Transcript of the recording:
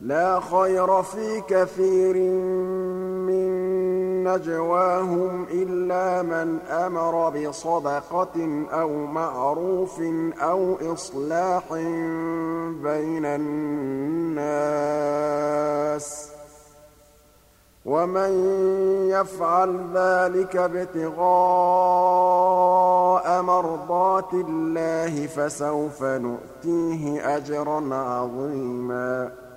لَا خَيْرَ فِي كَثِيرٍ مِّن نَّجْوَاهُمْ إِلَّا مَنْ أَمَرَ بِصَدَقَةٍ أَوْ مَعْرُوفٍ أَوْ إِصْلَاحٍ بَيْنَ النَّاسِ ۚ وَمَن يَفْعَلْ ذَٰلِكَ ابْتِغَاءَ مَرْضَاتِ اللَّهِ فَسَوْفَ نُؤْتِيهِ أَجْرًا عَظِيمًا